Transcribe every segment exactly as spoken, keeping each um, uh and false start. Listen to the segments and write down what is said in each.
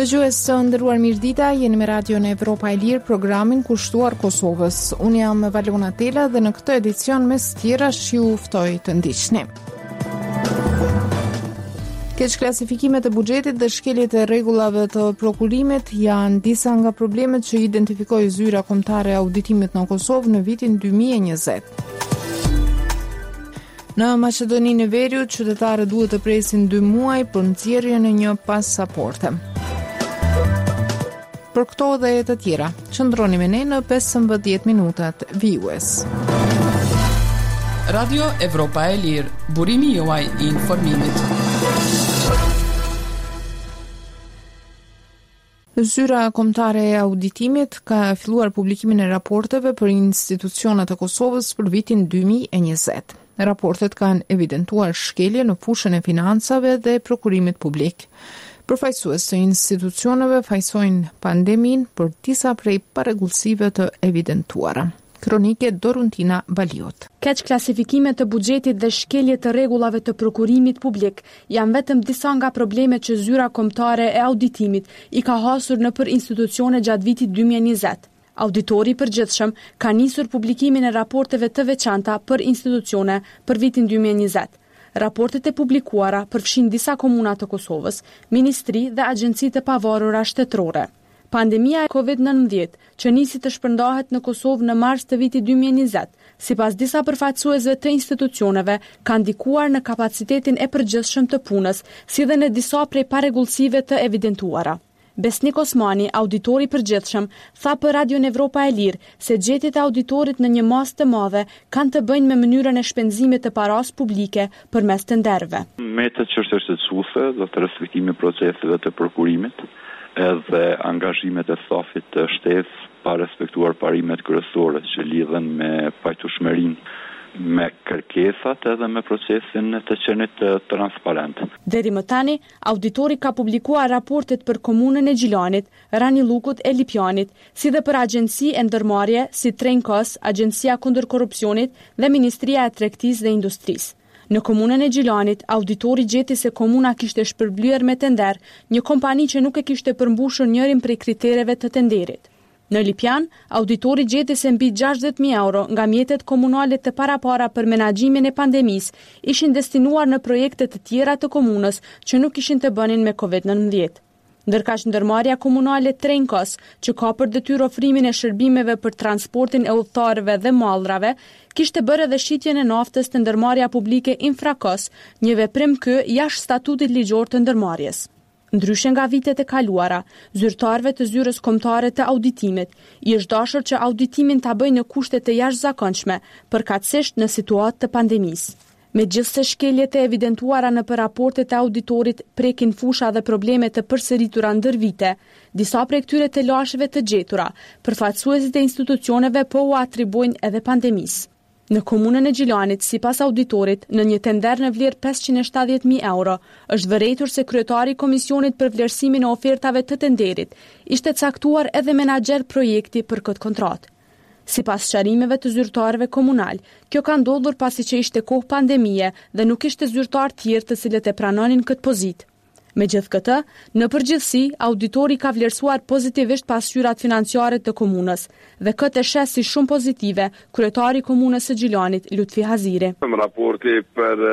Dëgjues të nderuar, mirëdita, jeni me Radion Evropa e Lirë, programin kushtuar Kosovës. Unë jam Valona Tela dhe në këtë edicion mes tjera ju ftoj të ndiqni. Keq klasifikimet e buxhetit dhe shkeljet e rregullave të prokurimit janë disa nga problemet që identifikoi zyra kombëtare e auditimit në Kosovë në vitin dy mijë e njëzet. Në Maqedoninë e Veriut, qytetarët duhet të presin dy muaj për nxjerrjen e një pasaporte. Për këto dhe të tjera, qëndroni me ne në pesëmbëdhjetë minutat vijues. Radio Evropa e Lirë, burimi juaj i informimit. Zyra kombëtare e auditimit ka filluar publikimin e raporteve për institucionet e Kosovës për vitin dy mijë e njëzet. Raportet kanë evidentuar shkelje në fushën e financave dhe prokurimit publik. Përfaqësues të institucioneve fajsojnë pandemin për disa prej parregullsive të evidentuara. Kronike Doruntina Baliot. Keq klasifikimet të buxhetit dhe shkelje të rregullave të prokurimit publik janë vetëm disa nga problemet që zyra kombëtare e auditimit i ka hasur nëpër institucione gjatë vitit dy mijë e njëzet. Auditori i përgjithshëm ka nisur publikimin e raporteve të veçanta për institucione për vitin dy mijë e njëzet. Raportet e publikuara përfshin disa komuna të Kosovës, ministri dhe agjenci të pavarura shtetërore. Pandemia e kovid nëntëmbëdhjetë, që nisi të shpërndahet në Kosovë në mars të vitit dy mijë e njëzet, sipas disa përfaqësuesve të institucioneve, ka ndikuar në kapacitetin e përgjithshëm të punës, si dhe në disa prej parregullsive të evidentuara. Besnik Osmani, auditori i përgjithshëm, tha për Radion Evropa e Lirë se gjetjet e auditorit në një masë të madhe kanë të bëjnë me mënyrën e shpenzimit të paras publike përmes tenderëve. Me të çështështetësuese dhe të respektimit proceseve të prokurimit, edhe angazhimet e stafit të shtesë pa respektuar parimet kryesore që lidhen me pajtueshmërinë, me kërkesat edhe me procesin të qenit transparent. Deri më tani, auditori ka publikuar raportet për komunën e Gjilanit, Ranilukut e Lipjanit, si dhe për agjenci e ndërmarrje si Trenkos, Agjencia kundër korrupsionit dhe Ministria e Tregtisë dhe Industrisë. Në komunën e Gjilanit, auditori gjeti se komuna kishte shpërblyer me tender një kompani që nuk e kishte përmbushur njërin prej kritereve të tenderit. Në Lipjan, auditori gjeti se mbi gjashtëdhjetë mijë euro nga mjetet komunale të parapara për menaxhimin e pandemisë ishin destinuar në projekte të tjera të komunës që nuk kishin të bënin me kovid nëntëmbëdhjetë. Ndërkaq ndërmarrja komunale Trenkos, që ka për detyrë ofrimin e shërbimeve për transportin e udhëtarëve dhe mallrave, kishte bërë edhe shitjen e naftës të ndërmarrja publike Infrakos, një veprim ky jashtë statutit ligjor të ndërmarrjes. Ndryshe nga vitet e kaluara, zyrtarëve të zyrës kombëtare të auditimit i është dashur që auditimin ta bëjnë në kushte të jashtëzakonshme, përkatësisht në situatë të pandemisë. Megjithse shkeljet e evidentuara në për raportet e auditorit prekin fusha dhe probleme të përsëritura ndër vite, disa prej këtyre të lashëve të gjetura, përfaqësuesit e institucioneve po u atribuojnë edhe pandemisë. Në komunën e Gjilanit, sipas auditorit, në një tender në vlerë pesëqind e shtatëdhjetë mijë euro, është vërejtur se kryetari i komisionit për vlerësimin e ofertave të tenderit ishte caktuar edhe menaxher projekti për këtë kontratë. Sipas sqarimeve të zyrtarëve komunal, kjo ka ndodhur pasi që ishte kohë pandemie dhe nuk ishte zyrtar tjerë të cilët e pranonin këtë pozitë. Megjithatë, në përgjithësi, auditori ka vlerësuar pozitivisht pasqyrat financiare të komunës dhe këtë e sheh si shumë pozitive kryetari i komunës së Gjilanit, Lutfi Haziri. Raporti për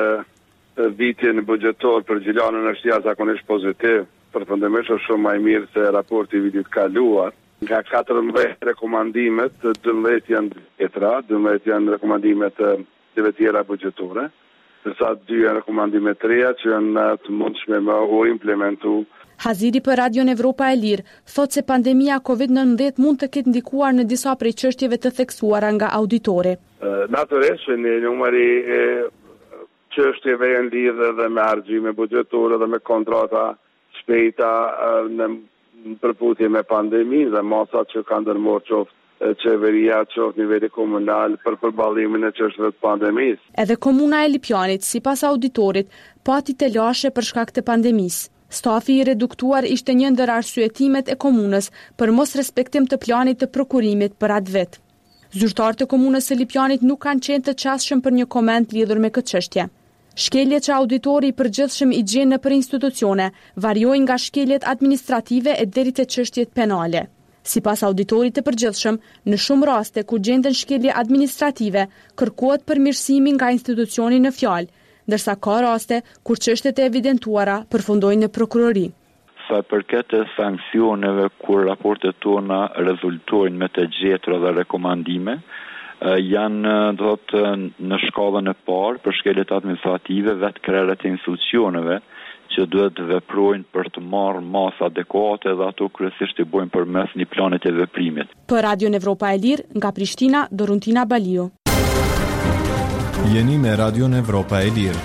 vitin buxhetor për Gjilanën është jashtëzakonisht pozitiv, përfundimisht është shumë më i mirë se raporti i vitit kaluar. Nga katërmbëdhjetë rekomandimet, dymbëdhjetë janë tjetra, dymbëdhjetë janë rekomandimet të tjera buxhetore, ndërsa dy janë rekomandime të reja që janë të mundshme me u implementu. Haziri për Radion Evropa e Lirë thot se pandemia kovid nëntëmbëdhjetë mund të ketë ndikuar në disa prej çështjeve të theksuara nga auditori. Natyrisht, një numëri e çështjeve janë lidhur dhe me argjime buxhetore dhe me kontrata shpejta në përputhje me pandeminë dhe masat që kanë ndërmarrë qoftë qeveria, qoftë nivelli komunal për përballimin e çështjeve të pandemisë. Edhe komuna e Lipjanit, sipas auditorit, pati të lashe për shkak të pandemisë. Stafi i reduktuar ishte një ndër arsyetimet e komunës për mos respektim të planit të prokurimit për atë vit. Zyrtarët e komunës së Lipjanit nuk kanë qenë të qasshëm për një koment lidhur me këtë çështje. Shkeljet që auditori i përgjithshëm i gjen nëpër institucione variojnë nga shkeljet administrative e deri te çështjet penale. Sipas auditorit të përgjithshëm, në shumë raste ku gjenden shkelje administrative, kërkohet përmirësimi nga institucioni në fjalë, ndërsa ka raste kur çështjet e evidentuara përfundojnë në prokurori. Sa përket e sanksioneve kur raportet tona rezultojnë me të gjetura dhe rekomandime, janë do të në shkallën e parë për shkeljet administrative vetë krerët e institucioneve që duhet të veprojnë për të marrë masë adekuate dhe ato kryesisht i bojnë përmes një planet e veprimit. Për Radio Evropa e Lirë, nga Prishtina, Doruntina Balio. Jeni me Radio Evropa e Lirë.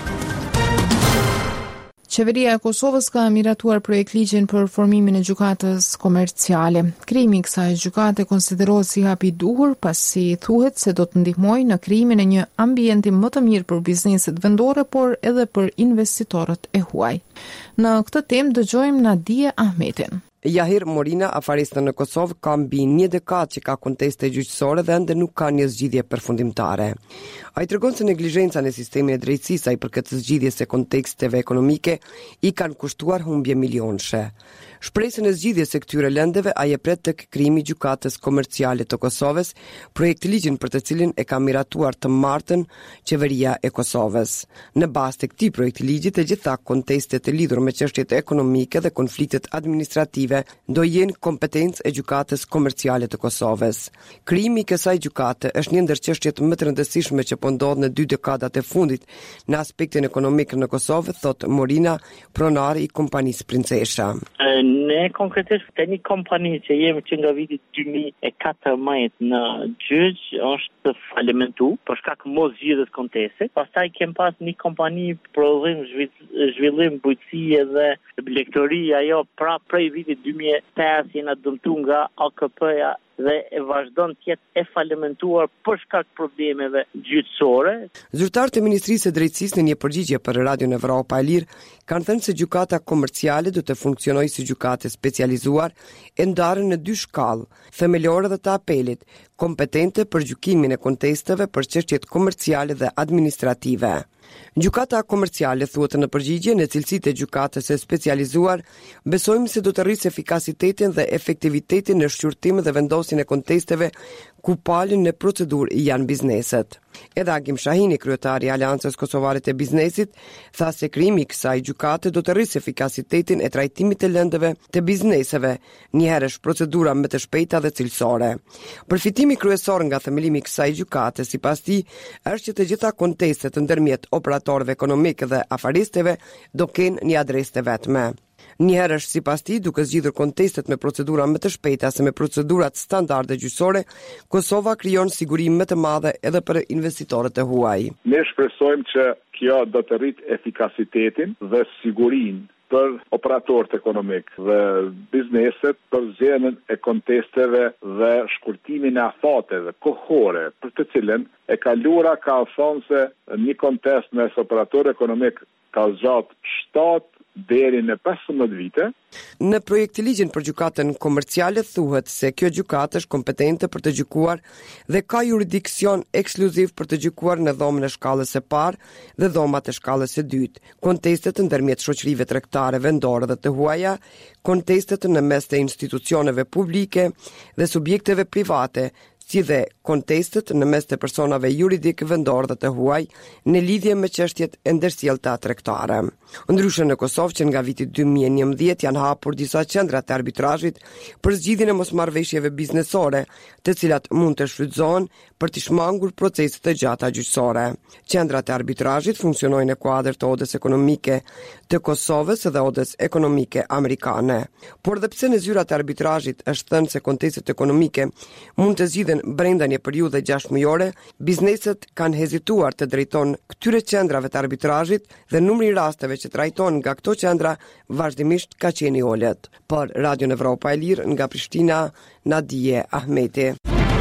Qeveria e Kosovës ka miratuar projekt ligjin për formimin e gjykatës komerciale. Krijimi i kësaj gjykate konsiderohet si hap i duhur, pasi thuhet se do të ndihmojë në krijimin e një ambienti më të mirë për bizneset vendore, por edhe për investitorët e huaj. Në këtë temë dëgjojmë Nadia Ahmetin. Jahir Morina, afarista në Kosovë, ka mbi një dekadë që ka konteste gjyqësore dhe ende nuk ka një zgjidhje përfundimtare. Ai tregon se neglizhenca në sistemin e drejtësisë ai përket zgjidhjes së konteksteve ekonomike i kanë kushtuar humbje milionëshe. Shpresën e zgjidhjes së këtyre lëndeve ai e pret tek krijimi i gjykatës komerciale të Kosovës, projekt ligjin për të cilin e ka miratuar të martën qeveria e Kosovës. Në bazë të këtij projekti ligji, të gjitha kontestet e lidhur me çështjet ekonomike dhe konfliktet administrative do jenë kompetencë e gjykatës komerciale të Kosovës. Krijimi i kësaj gjykate është një ndër çështjet më të rëndësishme që po ndodh në dy dekadat e fundit në aspektin ekonomik në Kosovë, thot Morina, pronari i kompanisë Princesha. Ne konkretisht të një kompani që jemi që nga viti dy mijë e katërmbëdhjetë në gjyq është falimentu për shkak mos zgjidhjes konteste. Pastaj kem pas një kompani prodhim zhvillim bujqësie dhe blegtori, ajo pra prej vitit dy mijë e pesë jena dëmtuar nga A K P-ja dhe e vazhdon të jetë e falimentuar për shkak problemeve gjyqësore. Zyrtarët e Ministrisë së Drejtësisë në një përgjigje për Radio Evropa e Lirë kanë thënë se gjykata komerciale do të funksionojë si gjykate specializuar e ndarë në dy shkallë, themelore dhe të apelit, kompetente për gjykimin e kontesteve për çështjet komerciale dhe administrative. Gjykata komerciale, thuhet në përgjigje, në cilësitë e gjykatës së specializuar, besojmë se do të rrisë efikasitetin dhe efektivitetin në shqyrtim dhe vendosjen e kontesteve ku palën në procedurë janë bizneset. Edhe Agim Shahini, kryetari i Aleancës Kosovare të Biznesit, tha se krijimi i kësaj gjykate do të rrisë efikasitetin e trajtimit të lëndëve të bizneseve, njëherësh procedura më të shpejta dhe cilësore. Përfitimi kryesor nga themelimi i kësaj gjykate, sipas tij, është që të gjitha kontestet ndërmjet operatorëve ekonomik dhe afaristëve do kenë një adresë të vetme. Njëherësh, sipas tij, duke zgjidhur kontestet me procedura më të shpejta se me procedurat standarde gjyqësore, Kosova krijon siguri më të madhe edhe për investitorët e huaj. Ne shpresojmë që kjo do të rrit efikasitetin dhe sigurinë për operatorët ekonomik dhe bizneset për zgjedhjen e kontesteve dhe shkurtimin e afateve kohore, për të cilën e kaluara ka thonë se një kontest mes operator ekonomik ka zgjat shtatë deri në pesëmbëdhjetë vite. Në projekt ligjin për gjykatën komerciale thuhet se kjo gjykatë është kompetente për të gjykuar dhe ka jurisdiksion ekskluziv për të gjykuar në dhomën e shkallës së parë dhe dhomat e shkallës së dytë, kontestet ndërmjet shoqërive tregtare vendore dhe të huaja, kontestet në mes të institucioneve publike dhe subjekteve private, si dhe kontestet në mes të personave juridik vendor dhe të huaj në lidhje me çështjet e ndërsjellta tregtare. Ndryshe në Kosovë, që nga viti dy mijë e njëmbëdhjetë janë hapur disa qendra të arbitrazhit për zgjidhjen e mosmarrëveshjeve biznesore, të cilat mund të shfrytëzohen për të shmangur proceset e gjata gjyqësore. Qendrat e arbitrazhit funksionojnë në kuadër të odës ekonomike të Kosovës dhe odës ekonomike amerikane. Por dhe pse në zyrat e arbitrazhit është thënë se kontestet ekonomike mund të zgjidhen brenda një periudhe gjashtë mujore, bizneset kanë hezituar të drejtojnë këtyre qendrave të arbitrazhit dhe numri i rasteve që trajtohen nga këto qendra vazhdimisht ka qenë i ulët. Për Radio Evropa e Lirë, nga Prishtina, Nadia Ahmeti.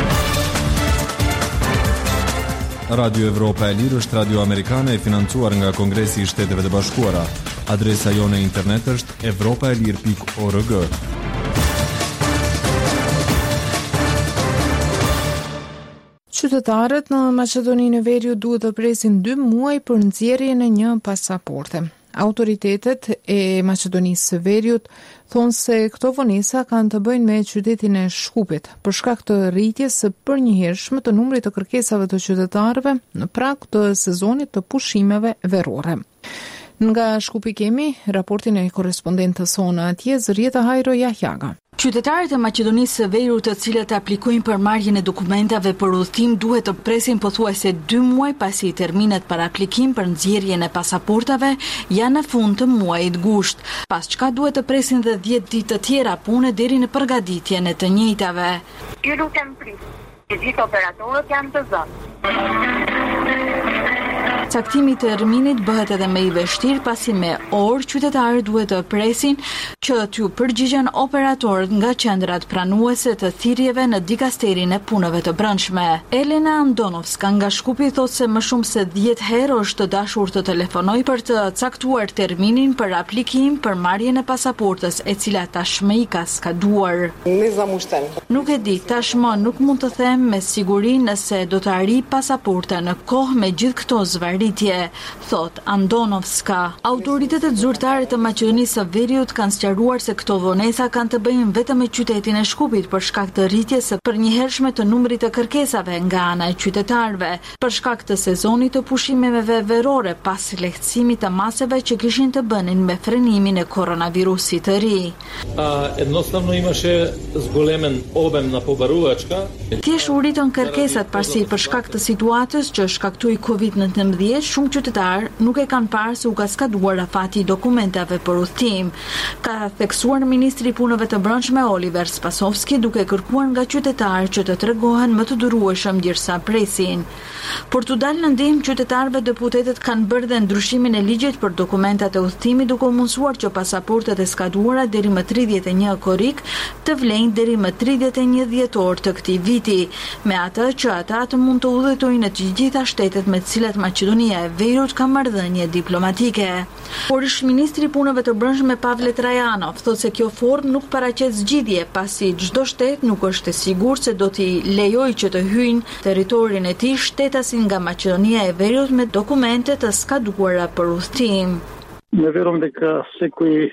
Radio Evropa e Lirë është radio amerikane e financuar nga Kongresi i Shteteve të Bashkuara. Adresa jone internet është evropaelir pikë org. Qytetarët në Maqedoninë e Veriut duhet të presin dy muaj për nxjerrjen e një pasaporte. Autoritetet e Maqedonisë së Veriut thonë se këto vonesa kanë të bëjnë me qytetin e Shkupit, për shkak të rritjes së përnjëhershme të numrit të kërkesave të qytetarëve në prag të sezonit të pushimeve verore. Nga Shkupi kemi raportin e korrespondentës sonë atje, Zërieta Hajro Jahjaga. Qytetarët e Maqedonisë së Veriut të cilët aplikojnë për marrjen e dokumentave për udhëtim duhet të presin pothuajse dy muaj pasi terminet për aplikim për nxjerrjen e pasaportave janë në fund të muajit gusht, pas çka duhet të presin dhe dhjetë ditë të tjera pune deri në përgatitjen e të njëjtave. Ju lutem prit. Të gjithë operatorët janë të zënë. Caktimi i terminit bëhet edhe më i vështirë pasi me orë qytetarët duhet të presin që t'ju përgjigjen operatorët nga qendrat pranuese të thirrjeve në dikasterin e punëve të brendshme. Elena Andonovska nga Shkupi thotë se më shumë se dhjetë herë është dashur të telefonoj për të caktuar terminin për aplikim për marrjen e pasaportës, e cila tashmë i ka skaduar. Nuk e di, tashmë nuk mund të them me siguri nëse do të arri pasaporta në kohë me gjithë këto zvarritje, thot Andonovska. Autoritetet zyrtare të Maqedonisë së Veriut kanë sqaruar se këto vonesa kanë të bëjnë vetëm me qytetin e Shkupit për shkak të rritjes së përnjëhershme të numrit të kërkesave nga ana e qytetarëve, për shkak të sezonit të pushimeve verore pas lehtësimit të maseve që kishin të bënin me frenimin e koronavirusit të ri. Jednostavno imаше zgolemen obem na pobaruačka. Thjesht u rritën kërkesat pasi për shkak të situatës që shkaktoi kovid nëntëmbëdhjetë, shumë qytetarë nuk e kanë parë se u ka skaduar afati i dokumentave për udhëtim, ka theksuar ministri i punëve të brendshme Oliver Spasovski, duke kërkuar nga qytetarë që të tregohen më të durueshëm ndërsa presin. Për të dalë në ndihmë qytetarëve, deputetët kanë bërë dhe ndryshimin e ligjit për dokumentat e udhëtimit, duke mësuar që pasaportat e skaduara deri më tridhjetë e një korrik të vlejnë deri më tridhjetë e një dhjetor të këtij viti, me atë që ata të mund të udhëtojnë në të gjitha shtetet me të cilat Maqedonia e Veriut ka marrëdhënie diplomatike. Por ish ministri i punëve të brendshme Pavle Trajanov thotë se kjo formë nuk paraqet zgjidhje, pasi çdo shtet nuk është e sigurt se do t'i lejojë që të hyjnë territorin e tij shtetasin nga Maqedonia e Veriut me dokumente të skaduara për udhëtim. Ne vjerujem дека секој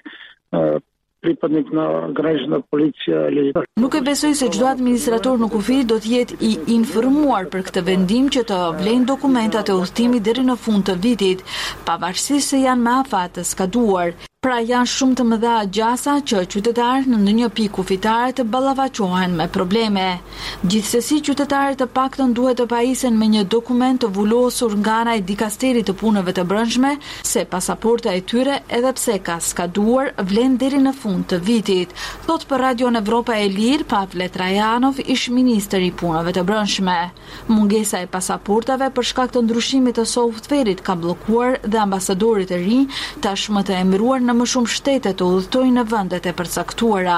pripadnik na granična policia ili... Nuk e besoj se çdo administrator në kufi do të jetë i informuar për këtë vendim që të vlejnë dokumentat e udhëtimit deri në fund të vitit, pavarësisht se janë me afat të skaduar. Pra janë shumë të mëdha gjasa që qytetarët në ndonjë pikë kufitare të ballafaqohen me probleme. Gjithsesi, qytetarët të paktën duhet të pajisen me një dokument të vulosur nga ana e dikasterit të punëve të brendshme se pasaporta e tyre, edhe pse ka skaduar, vlen deri në fund të vitit, thot për Radion Evropa e Lirë Pavle Trajanov, ish ministër i punëve të brendshme. Mungesa e pasaportave për shkak të ndryshimit të softverit ka bllokuar dhe ambasadorit e rinj tashmë të emëruar në më shumë shtete të udhëtojnë në vendet e përcaktuara.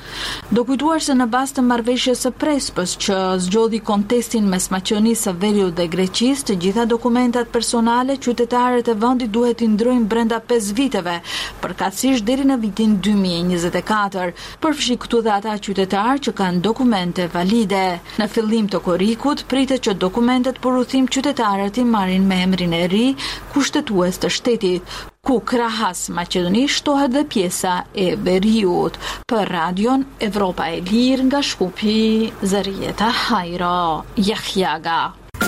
Do kujtuar se në bazë të marrëveshjes së Prespës që zgjodhi kontestin mes Maqedonisë së Veriut dhe Greqisë, të gjitha dokumentat personale qytetarët e vendit duhet i ndrojnë brenda pesë viteve, përkatësisht deri në vitin dy mijë e njëzet e katër, përfshi këtu dhe ata qytetarë që kanë dokumente valide. Në fillim të korrikut pritet që dokumentet për udhëtim qytetarët i marrin me emrin e ri kushtetues të shtetit, ku krahas Maqedoni shtohet dhe pjesa e Veriut. Për Radion Evropa e Lirë nga Shkupi, Zërieta Hajro Jahjaga.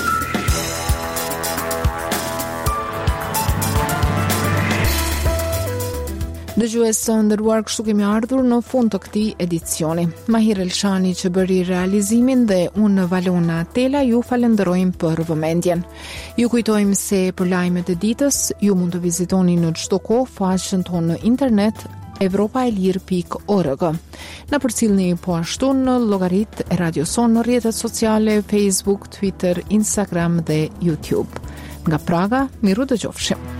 Dëgjues së nderuar, kështu kemi ardhur në fund të këtij edicioni. Mahir Elshani që bëri realizimin dhe unë Valona Tela ju falenderojmë për vëmendjen. Ju kujtojmë se për lajmet e ditës ju mund të vizitoni në çdo kohë faqen tonë në internet evropaelir pikë org. Na përcjellni po ashtu në llogarit e Radio Son në rrjetet sociale Facebook, Twitter, Instagram dhe YouTube. Nga Praga, miru dëgjofshim.